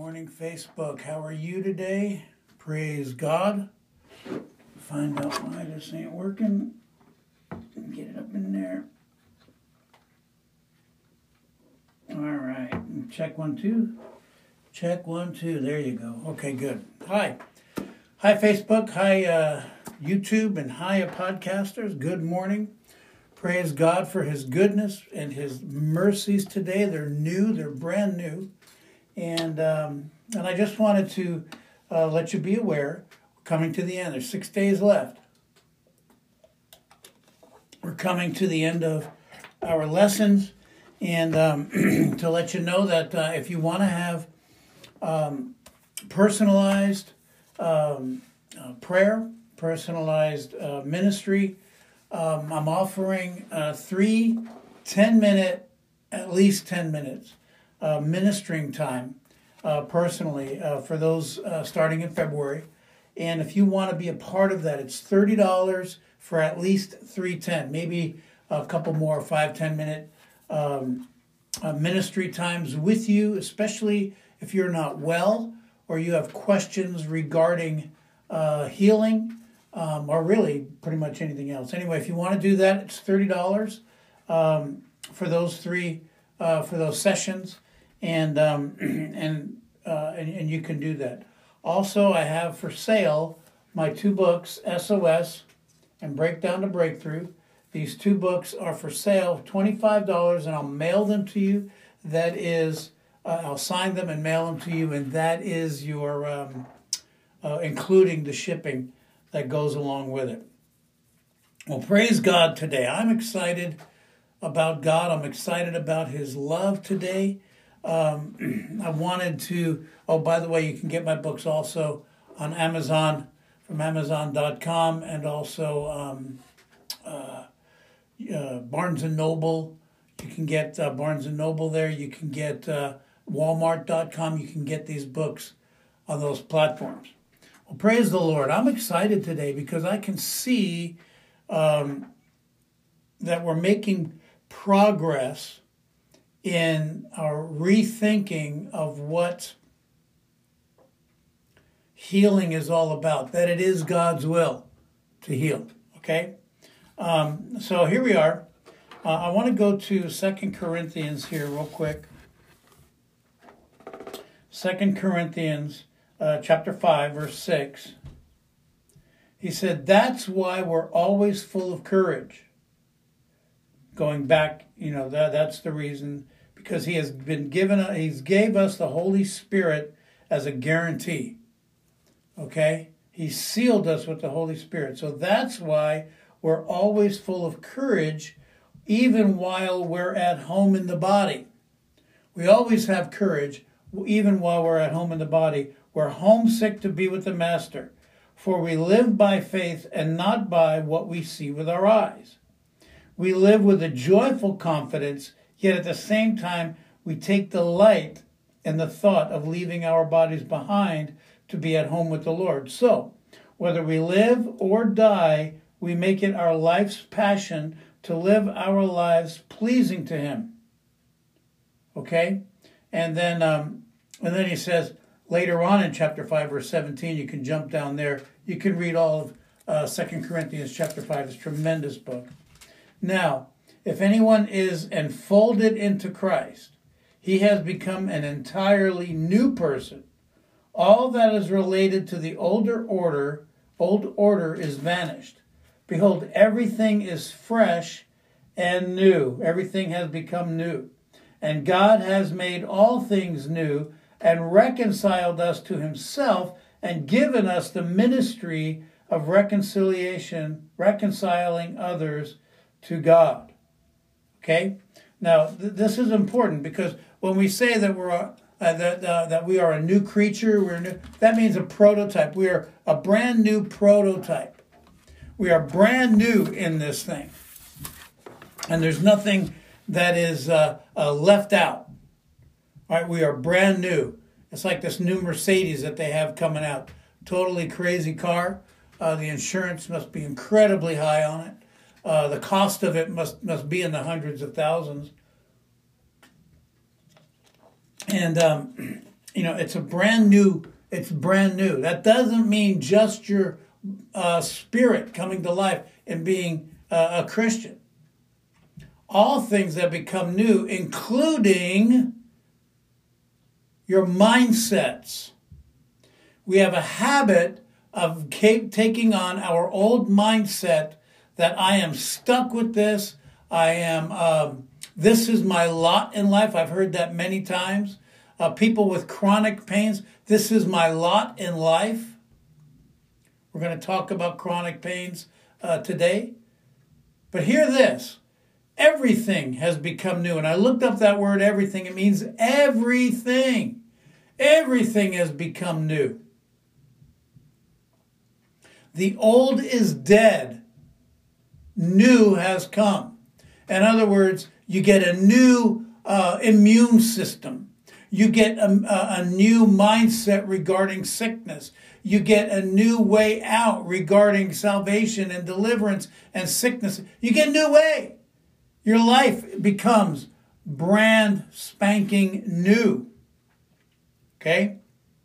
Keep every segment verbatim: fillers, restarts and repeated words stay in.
morning, Facebook. How are you today? Praise God. Find out why this ain't working. Get it up in there. All right. Check one, two. Check one, two. There you go. Okay, good. Hi. Hi, Facebook. Hi, uh, YouTube. And hi, podcasters. Good morning. Praise God for His goodness and His mercies today. They're new. They're brand new. And um, and I just wanted to uh, let you be aware, we're coming to the end. There's six days left. We're coming to the end of our lessons. And um, to let you know that uh, if you want to have um, personalized um, uh, prayer, personalized uh, ministry, um, I'm offering uh, three ten-minute, at least ten minutes, Uh, ministering time uh, personally uh, for those uh, starting in February. And if you want to be a part of that, it's thirty dollars for at least three ten, maybe a couple more five, ten minute um, uh, ministry times with you, especially if you're not well or you have questions regarding uh, healing um, or really pretty much anything else. Anyway, if you want to do that, it's thirty dollars um, for those three, uh, for those sessions. And um, and, uh, and and you can do that. Also, I have for sale my two books, S O S and Breakdown to Breakthrough. These two books are for sale, twenty-five dollars, and I'll mail them to you. That is, uh, I'll sign them and mail them to you, and that is your, um, uh, including the shipping that goes along with it. Well, praise God today. I'm excited about God. I'm excited about His love today. Um, I wanted to, oh, by the way, you can get my books also on Amazon, from amazon dot com, and also um, uh, uh, Barnes and Noble. You can get uh, Barnes and Noble there. You can get uh, walmart dot com. You can get these books on those platforms. Well, praise the Lord. I'm excited today because I can see um, that we're making progress in our rethinking of what healing is all about, that it is God's will to heal, okay? Um, so here we are. Uh, I want to go to Second Corinthians here real quick. Second Corinthians uh, chapter five, verse six. He said, that's why we're always full of courage. Going back, you know, that that's the reason, because he has been given, a, he's gave us the Holy Spirit as a guarantee, okay? He sealed us with the Holy Spirit. So that's why we're always full of courage, even while we're at home in the body. We always have courage, even while we're at home in the body. We're homesick to be with the Master, for we live by faith and not by what we see with our eyes. We live with a joyful confidence, yet at the same time, we take delight in the thought of leaving our bodies behind to be at home with the Lord. So, whether we live or die, we make it our life's passion to live our lives pleasing to Him. Okay? And then, um, and then he says, later on in chapter five, verse seventeen, you can jump down there. You can read all of uh, Second Corinthians chapter five. It's a tremendous book. Now, if anyone is enfolded into Christ, he has become an entirely new person. All that is related to the older order, old order is vanished. Behold, everything is fresh and new. Everything has become new. And God has made all things new and reconciled us to Himself and given us the ministry of reconciliation, reconciling others to God. Okay? Now, th- this is important because when we say that we're a, uh, that uh, that we are a new creature, we're new, that means a prototype. We are a brand new prototype. We are brand new in this thing, and there's nothing that is uh, uh, left out. All right, we are brand new. It's like this new Mercedes that they have coming out. Totally crazy car. Uh, the insurance must be incredibly high on it. Uh, the cost of it must must be in the hundreds of thousands. And um, you know, it's a brand new, it's brand new. That doesn't mean just your uh, spirit coming to life and being uh, a Christian. All things that become new, including your mindsets. We have a habit of taking on our old mindset that I am stuck with this. I am, um, this is my lot in life. I've heard that many times. Uh, people with chronic pains, this is my lot in life. We're going to talk about chronic pains uh, today. But hear this. Everything has become new. And I looked up that word everything. It means everything. Everything has become new. The old is dead. New has come. In other words, you get a new uh, immune system. You get a, a new mindset regarding sickness. You get a new way out regarding salvation and deliverance and sickness. You get a new way. Your life becomes brand spanking new. Okay?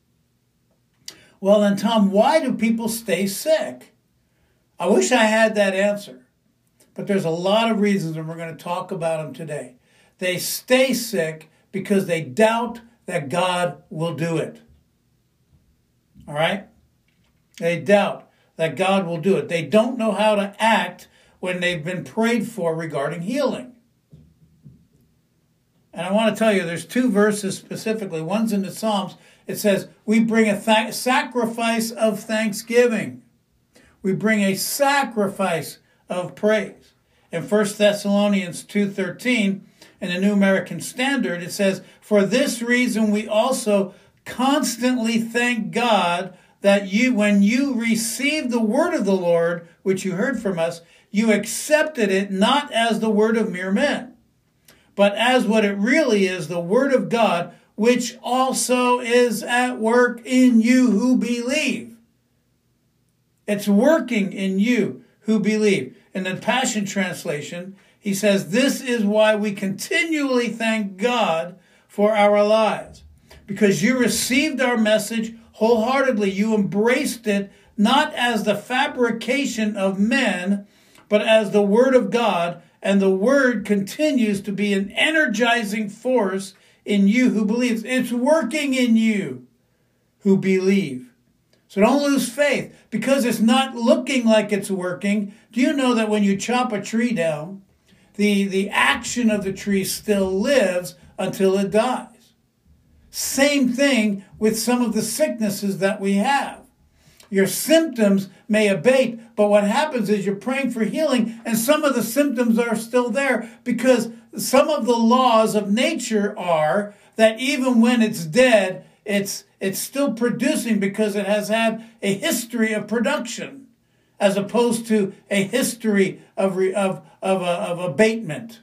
Well then, Tom, why do people stay sick? I wish I had that answer. But there's a lot of reasons, and we're going to talk about them today. They stay sick because they doubt that God will do it. All right? They doubt that God will do it. They don't know how to act when they've been prayed for regarding healing. And I want to tell you, there's two verses specifically. One's in the Psalms. It says, we bring a th- sacrifice of thanksgiving. We bring a sacrifice of praise. In First Thessalonians two thirteen, in the New American Standard, it says, for this reason we also constantly thank God that you, when you received the word of the Lord, which you heard from us, you accepted it not as the word of mere men, but as what it really is, the word of God, which also is at work in you who believe. It's working in you who believe. In the Passion Translation, he says, this is why we continually thank God for our lives. Because you received our message wholeheartedly. You embraced it not as the fabrication of men, but as the word of God. And the word continues to be an energizing force in you who believes. It's working in you who believe. So don't lose faith because it's not looking like it's working. Do you know that when you chop a tree down, the, the action of the tree still lives until it dies? Same thing with some of the sicknesses that we have. Your symptoms may abate, but what happens is you're praying for healing and some of the symptoms are still there because some of the laws of nature are that even when it's dead, it's it's still producing because it has had a history of production as opposed to a history of, of, of, uh, of abatement.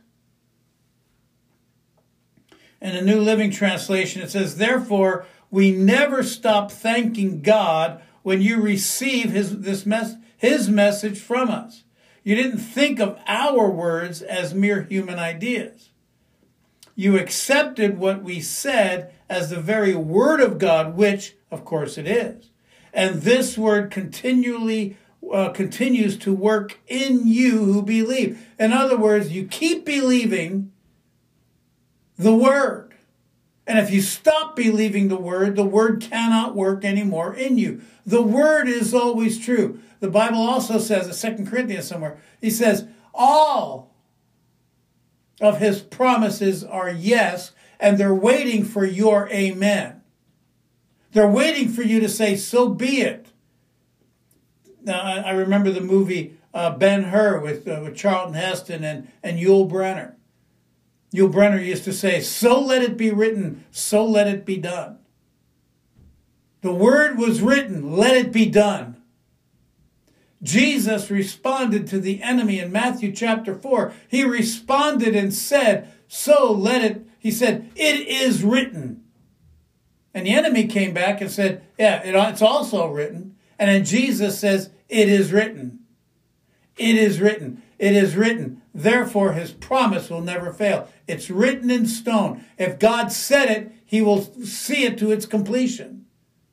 In the New Living Translation, it says, therefore, we never stop thanking God when you receive his, this mess, his message from us. You didn't think of our words as mere human ideas. You accepted what we said as the very word of God, which, of course, it is. And this word continually uh, continues to work in you who believe. In other words, you keep believing the word. And if you stop believing the word, the word cannot work anymore in you. The word is always true. The Bible also says, in Second Corinthians somewhere, he says, all of his promises are yes, and they're waiting for your amen. They're waiting for you to say, so be it. Now, I remember the movie uh, Ben-Hur with, uh, with Charlton Heston and, and Yul Brynner. Yul Brynner used to say, so let it be written, so let it be done. The word was written, let it be done. Jesus responded to the enemy in Matthew chapter four. He responded and said, so let it, he said, it is written. And the enemy came back and said, yeah, it, it's also written. And then Jesus says, it is written. It is written. It is written. Therefore, his promise will never fail. It's written in stone. If God said it, he will see it to its completion.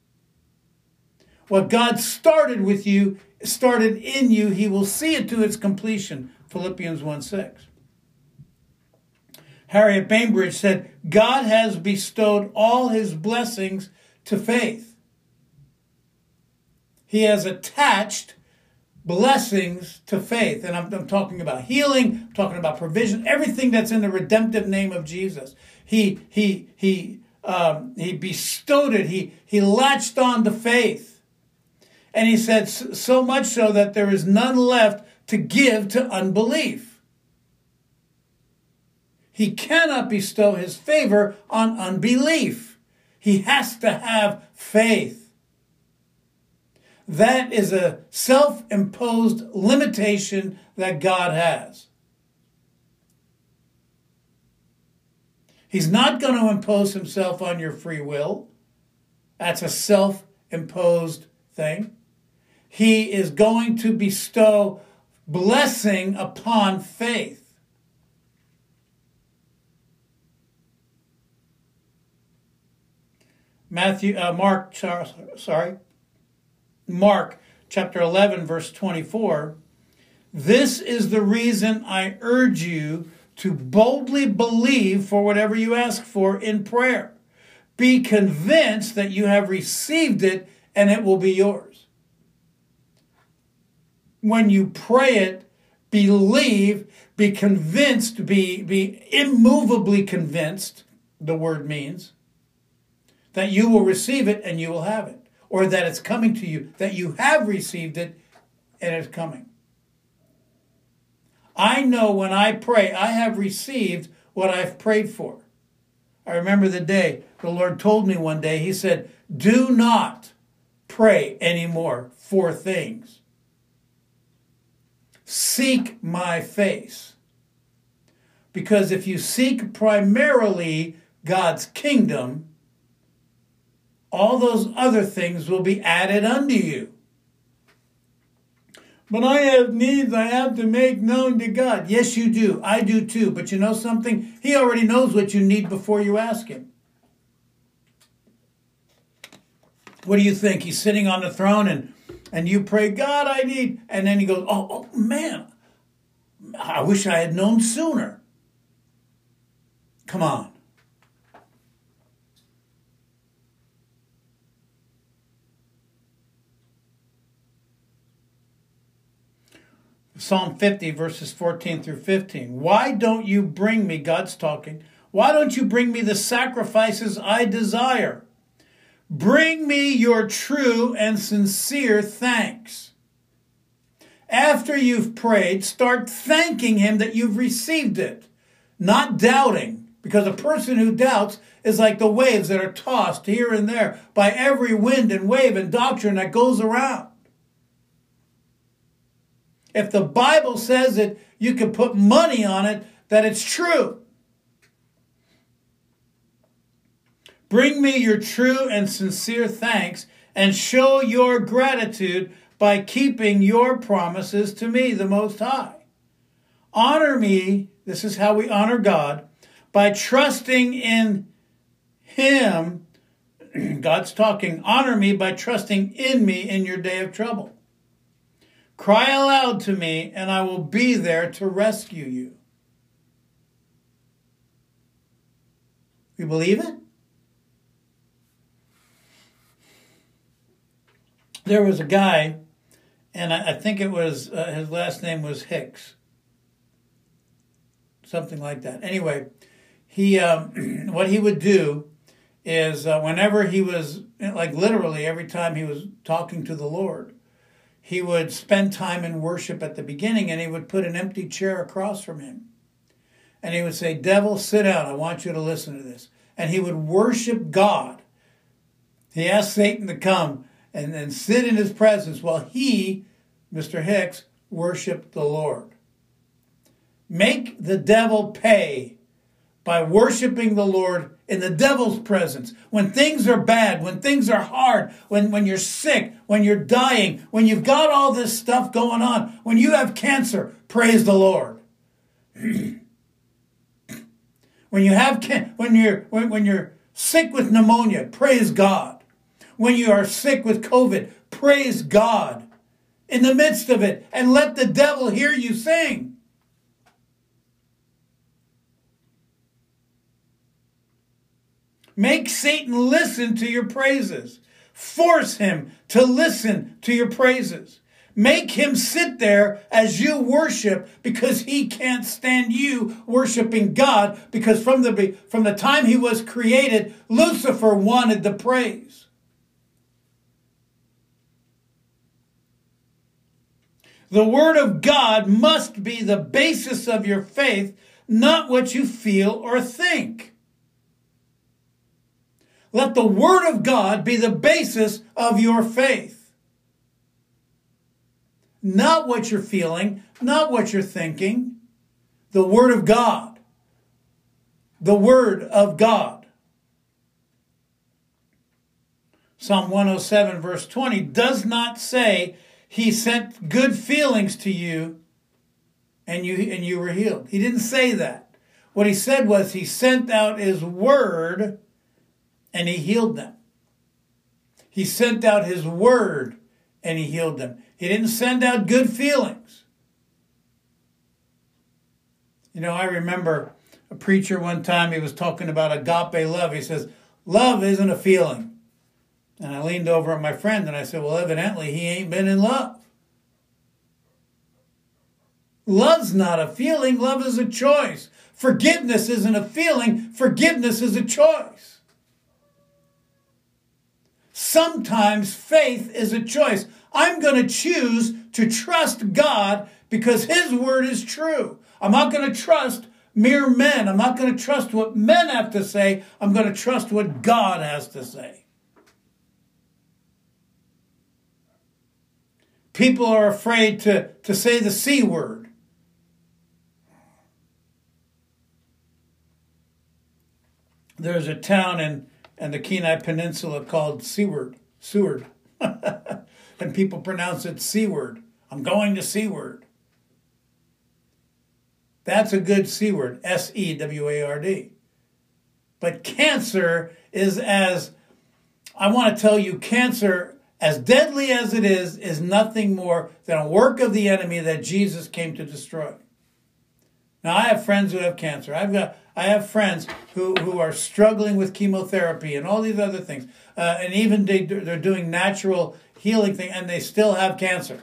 What God started with you, started in you, he will see it to its completion. Philippians one six. Harriet Bainbridge said, God has bestowed all his blessings to faith. He has attached blessings to faith. And I'm, I'm talking about healing, I'm talking about provision, everything that's in the redemptive name of Jesus. He he he um, he bestowed it. He he latched on to faith. And he said, so much so that there is none left to give to unbelief. He cannot bestow his favor on unbelief. He has to have faith. That is a self-imposed limitation that God has. He's not going to impose himself on your free will. That's a self-imposed thing. He is going to bestow blessing upon faith. Matthew, uh, Mark, sorry, Mark chapter eleven, verse twenty-four. This is the reason I urge you to boldly believe for whatever you ask for in prayer. Be convinced that you have received it and it will be yours. When you pray it, believe, be convinced, be, be immovably convinced, the word means, that you will receive it and you will have it. Or that it's coming to you, that you have received it and it's coming. I know when I pray, I have received what I've prayed for. I remember the day the Lord told me one day, he said, do not pray anymore for things. Seek my face. Because if you seek primarily God's kingdom, all those other things will be added unto you. But I have needs I have to make known to God. Yes, you do. I do too. But you know something? He already knows what you need before you ask him. What do you think? He's sitting on the throne and, and you pray, God, I need. And then he goes, oh, oh, man, I wish I had known sooner. Come on. Psalm fifty, verses fourteen through fifteen. Why don't you bring me, God's talking, why don't you bring me the sacrifices I desire? Bring me your true and sincere thanks. After you've prayed, start thanking him that you've received it, not doubting, because a person who doubts is like the waves that are tossed here and there by every wind and wave and doctrine that goes around. If the Bible says it, you can put money on it that it's true. Bring me your true and sincere thanks and show your gratitude by keeping your promises to me, the Most High. Honor me, this is how we honor God, by trusting in him. God's talking, honor me by trusting in me in your day of trouble. Cry aloud to me, and I will be there to rescue you. You believe it? There was a guy, and I, I think it was, uh, his last name was Hicks. Something like that. Anyway, he um, what he would do is uh, whenever he was, like literally every time he was talking to the Lord, he would spend time in worship at the beginning, and he would put an empty chair across from him. And he would say, devil, sit down. I want you to listen to this. And he would worship God. He asked Satan to come and, and sit in his presence while he, Mister Hicks, worshiped the Lord. Make the devil pay by worshiping the Lord in the devil's presence, when things are bad, when things are hard, when, when you're sick, when you're dying, when you've got all this stuff going on, when you have cancer, praise the Lord. When you have can- when you're when, when you're sick with pneumonia, praise God. When you are sick with COVID, praise God in the midst of it, and let the devil hear you sing. Make Satan listen to your praises. Force him to listen to your praises. Make him sit there as you worship, because he can't stand you worshiping God, because from the, from the time he was created, Lucifer wanted the praise. The Word of God must be the basis of your faith, not what you feel or think. Let the Word of God be the basis of your faith. Not what you're feeling, not what you're thinking. The Word of God. The Word of God. Psalm one oh seven verse twenty does not say he sent good feelings to you and you, and you were healed. He didn't say that. What he said was he sent out his Word and he healed them. He sent out his Word and he healed them. He didn't send out good feelings. You know, I remember a preacher one time, he was talking about agape love. He says, love isn't a feeling. And I leaned over at my friend and I said, well, evidently he ain't been in love. Love's not a feeling. Love is a choice. Forgiveness isn't a feeling. Forgiveness is a choice. Sometimes faith is a choice. I'm going to choose to trust God because his word is true. I'm not going to trust mere men. I'm not going to trust what men have to say. I'm going to trust what God has to say. People are afraid to, to say the C word. There's a town in, in the Kenai Peninsula called Seward. Seward. And people pronounce it C-word. I'm going to C-word. That's a good C word, S E W A R D. But cancer is as, I want to tell you, cancer, as deadly as it is, is nothing more than a work of the enemy that Jesus came to destroy. Now, I have friends who have cancer. I've got, I have friends who, who are struggling with chemotherapy and all these other things. Uh, and even they, they're doing natural healing thing, and they still have cancer.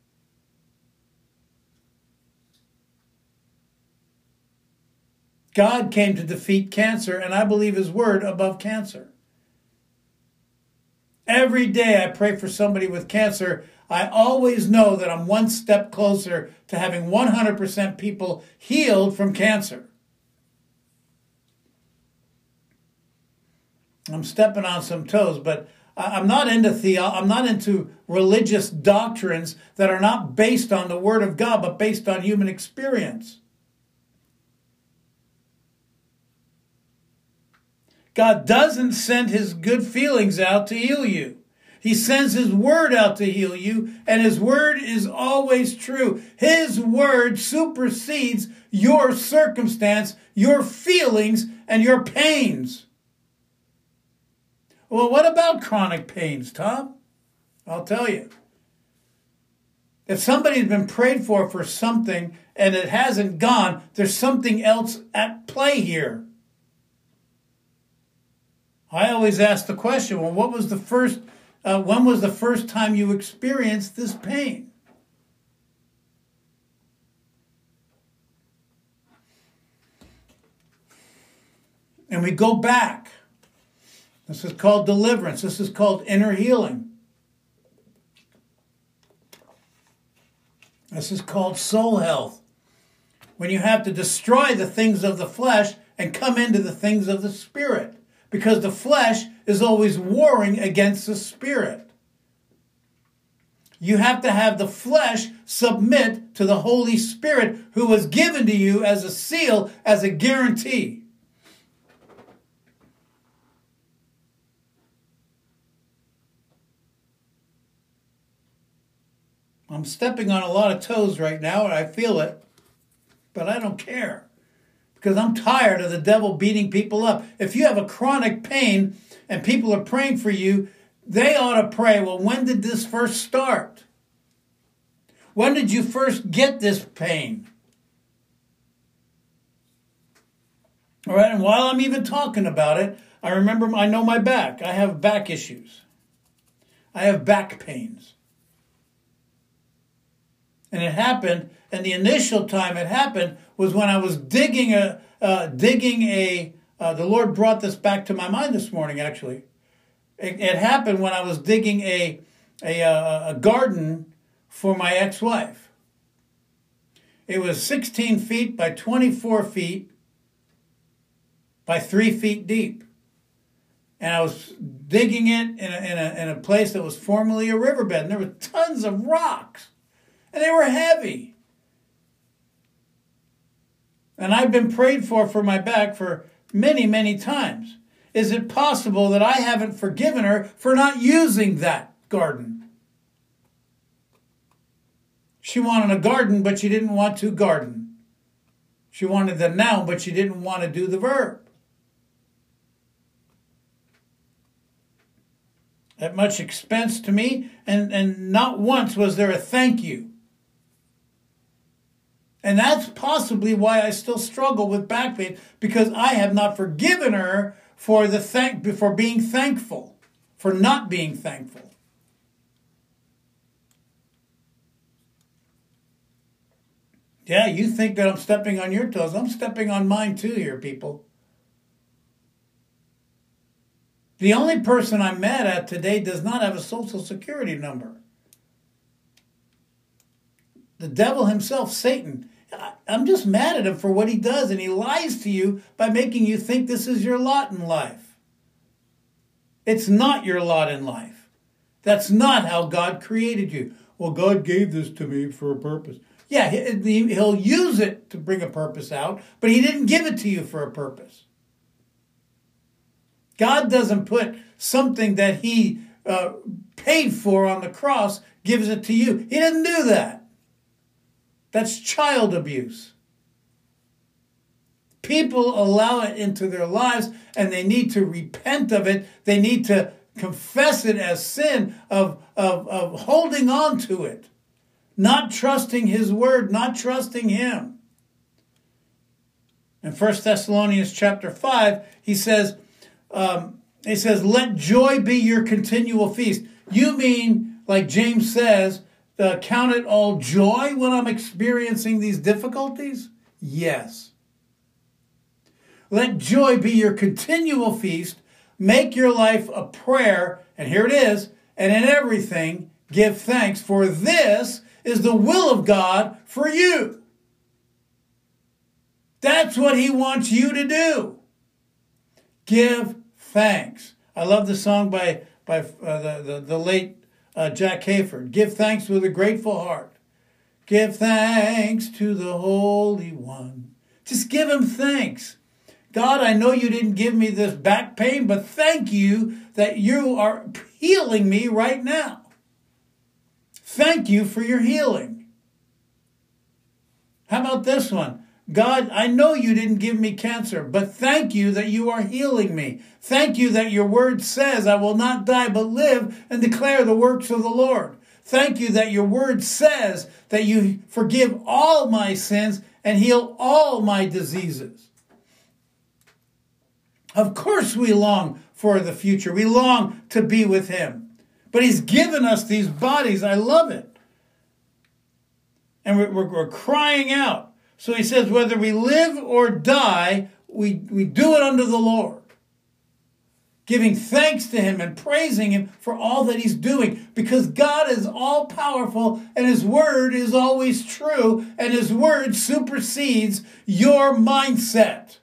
God came to defeat cancer, and I believe his word above cancer. Every day I pray for somebody with cancer. I always know that I'm one step closer to having one hundred percent people healed from cancer. I'm stepping on some toes, but I'm not into theo- I'm not into religious doctrines that are not based on the Word of God, but based on human experience. God doesn't send his good feelings out to heal you. He sends his word out to heal you, and his word is always true. His word supersedes your circumstance, your feelings, and your pains. Well, what about chronic pains, Tom? I'll tell you. If somebody's been prayed for for something and it hasn't gone, there's something else at play here. I always ask the question, well, what was the first, uh, when was the first time you experienced this pain? And we go back. This is called deliverance. This is called inner healing. This is called soul health. When you have to destroy the things of the flesh and come into the things of the spirit. Because the flesh is always warring against the spirit. You have to have the flesh submit to the Holy Spirit who was given to you as a seal, as a guarantee. I'm stepping on a lot of toes right now, and I feel it, but I don't care because I'm tired of the devil beating people up. If you have a chronic pain and people are praying for you, they ought to pray, well, when did this first start? When did you first get this pain? All right, and while I'm even talking about it, I remember, I know my back. I have back issues. I have back pains. And it happened, and the initial time it happened was when I was digging a, uh, digging a, uh, the Lord brought this back to my mind this morning, actually. It, it happened when I was digging a, a, a, a garden for my ex-wife. It was sixteen feet by twenty-four feet by three feet deep. And I was digging it in a, in a, in a place that was formerly a riverbed. And there were tons of rocks. And they were heavy. And I've been prayed for for my back for many, many times. Is it possible that I haven't forgiven her for not using that garden? She wanted a garden, but she didn't want to garden. She wanted the noun, but she didn't want to do the verb. At much expense to me, and, and not once was there a thank you. And that's possibly why I still struggle with back pain, because I have not forgiven her for the thank for being thankful, for not being thankful. Yeah, you think that I'm stepping on your toes. I'm stepping on mine too here, people. The only person I'm mad at today does not have a social security number. The devil himself, Satan. I'm just mad at him for what he does, and he lies to you by making you think this is your lot in life. It's not your lot in life. That's not how God created you. Well, God gave this to me for a purpose. Yeah, he'll use it to bring a purpose out, but he didn't give it to you for a purpose. God doesn't put something that he uh, paid for on the cross, gives it to you. He didn't do that. That's child abuse. People allow it into their lives, and they need to repent of it. They need to confess it as sin, of, of, of holding on to it, not trusting his word, not trusting him. In First Thessalonians chapter five, he says, um, he says, let joy be your continual feast. You mean, like James says, uh, count it all joy when I'm experiencing these difficulties? Yes. Let joy be your continual feast. Make your life a prayer, and here it is, and in everything give thanks, for this is the will of God for you. That's what he wants you to do. Give thanks. I love the song by, by uh, the, the, the late uh, Jack Hayford. Give thanks with a grateful heart. Give thanks to the Holy One. Just give him thanks. God, I know you didn't give me this back pain, but thank you that you are healing me right now. Thank you for your healing. How about this one? God, I know you didn't give me cancer, but thank you that you are healing me. Thank you that your word says I will not die but live and declare the works of the Lord. Thank you that your word says that you forgive all my sins and heal all my diseases. Of course we long for the future. We long to be with him. But he's given us these bodies. I love it. And we're, we're, we're crying out. So he says, whether we live or die, we, we do it unto the Lord. Giving thanks to him and praising him for all that he's doing. Because God is all powerful and his word is always true. And his word supersedes your mindset.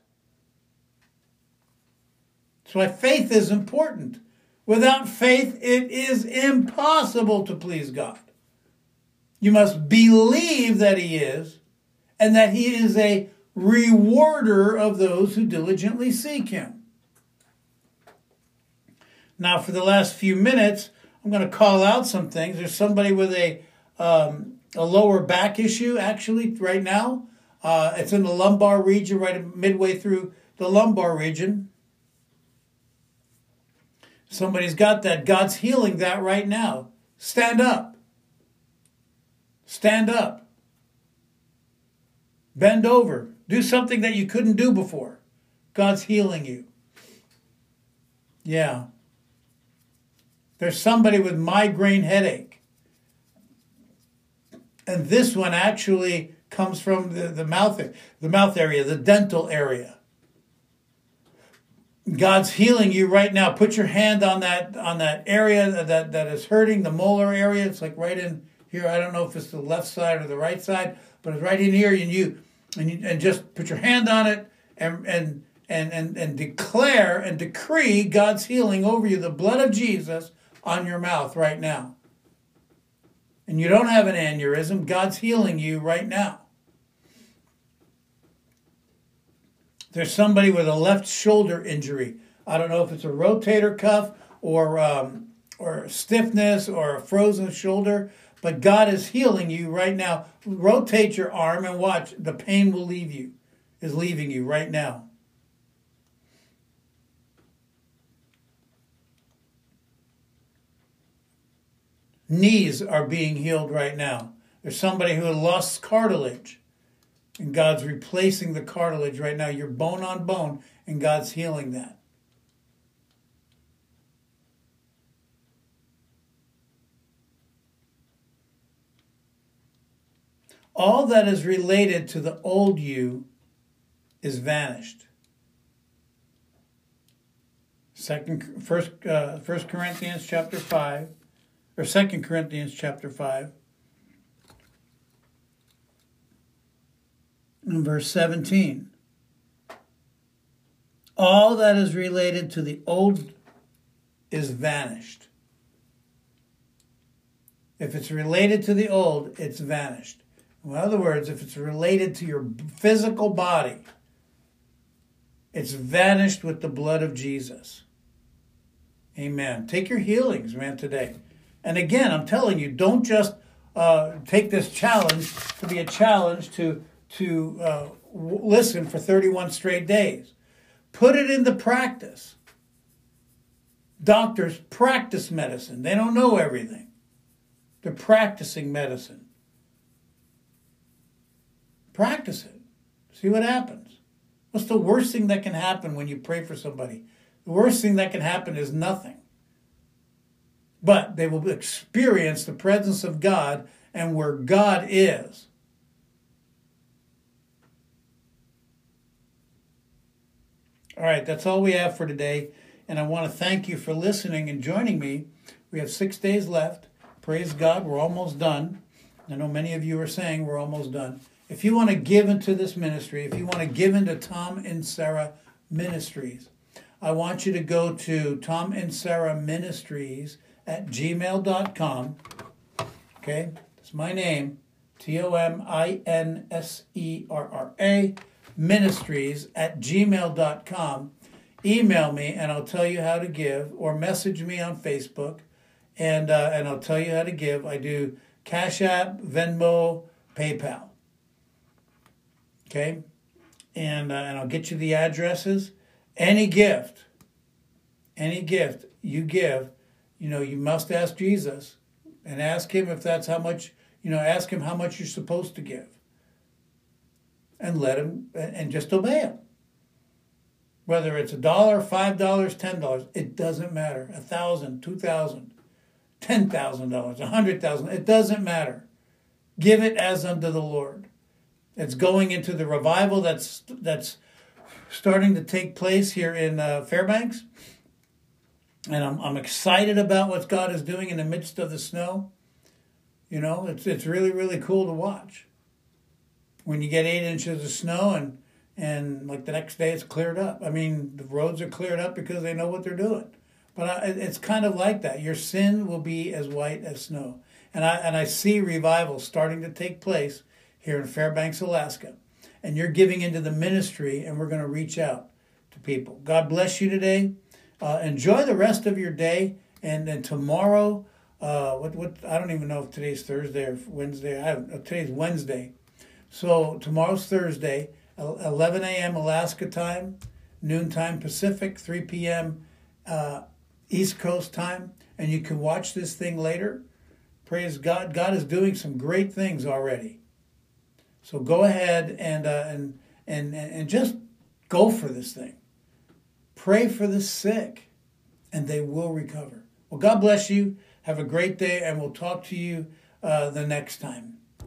That's why faith is important. Without faith, it is impossible to please God. You must believe that he is, and that he is a rewarder of those who diligently seek him. Now, for the last few minutes, I'm going to call out some things. There's somebody with a, uh, um, a lower back issue, actually, right now. Uh, it's in the lumbar region, right midway through the lumbar region. Somebody's got that. God's healing that right now. Stand up. Stand up. Bend over. Do something that you couldn't do before. God's healing you. Yeah. There's somebody with migraine headache. And this one actually comes from the, the mouth, the mouth area, the dental area. God's healing you right now. Put your hand on that on that area that, that is hurting, the molar area. It's like right in here. I don't know if it's the left side or the right side, but it's right in here. And you and you, and just put your hand on it and and and and and declare and decree God's healing over you. The blood of Jesus on your mouth right now. And you don't have an aneurysm. God's healing you right now. There's somebody with a left shoulder injury. I don't know if it's a rotator cuff or um, or stiffness or a frozen shoulder, but God is healing you right now. Rotate your arm and watch. The pain will leave you, is leaving you right now. Knees are being healed right now. There's somebody who lost cartilage. And God's replacing the cartilage right now. You're bone on bone, and God's healing that. All that is related to the old you is vanished. Second, first, uh, First Corinthians chapter five, or Second Corinthians chapter five. In verse seventeen, all that is related to the old is vanished. If it's related to the old, it's vanished. In other words, if it's related to your physical body, it's vanished with the blood of Jesus. Amen. Take your healings, man, today. And again, I'm telling you, don't just uh, take this challenge to be a challenge to to uh, w- listen for thirty-one straight days. Put it into practice. Doctors practice medicine. They don't know everything. They're practicing medicine. Practice it. See what happens. What's the worst thing that can happen when you pray for somebody? The worst thing that can happen is nothing. But they will experience the presence of God, and where God is, all right, that's all we have for today. And I want to thank you for listening and joining me. We have six days left. Praise God, we're almost done. I know many of you are saying we're almost done. If you want to give into this ministry, if you want to give into Tom and Sarah Ministries, I want you to go to Tom and Sarah Ministries at gmail dot com. Okay, that's my name, T O M I N S E R R A. Ministries at gmail dot com. Email me and I'll tell you how to give, or message me on Facebook and uh, and I'll tell you how to give. I do Cash App, Venmo, PayPal. Okay? And, uh, and I'll get you the addresses. Any gift, any gift you give, you know, you must ask Jesus and ask him if that's how much, you know, ask him how much you're supposed to give. And let him, and just obey him. Whether it's a dollar, five dollars, ten dollars, it doesn't matter. A thousand, two thousand, ten thousand dollars, a hundred thousand, it doesn't matter. Give it as unto the Lord. It's going into the revival that's that's starting to take place here in uh, Fairbanks, and I'm I'm excited about what God is doing in the midst of the snow. You know, it's it's really really cool to watch. When you get eight inches of snow and, and like the next day it's cleared up. I mean, the roads are cleared up because they know what they're doing. But I, it's kind of like that. Your sin will be as white as snow. And I, and I see revival starting to take place here in Fairbanks, Alaska. And you're giving into the ministry, and we're going to reach out to people. God bless you today. Uh, enjoy the rest of your day. And then tomorrow, Uh, what what I don't even know if today's Thursday or Wednesday. I don't, uh, today's Wednesday, so tomorrow's Thursday, eleven a.m. Alaska time, noon time Pacific, three p.m. Uh, East Coast time, and you can watch this thing later. Praise God! God is doing some great things already. So go ahead and uh, and and and just go for this thing. Pray for the sick, and they will recover. Well, God bless you. Have a great day, and we'll talk to you uh, the next time.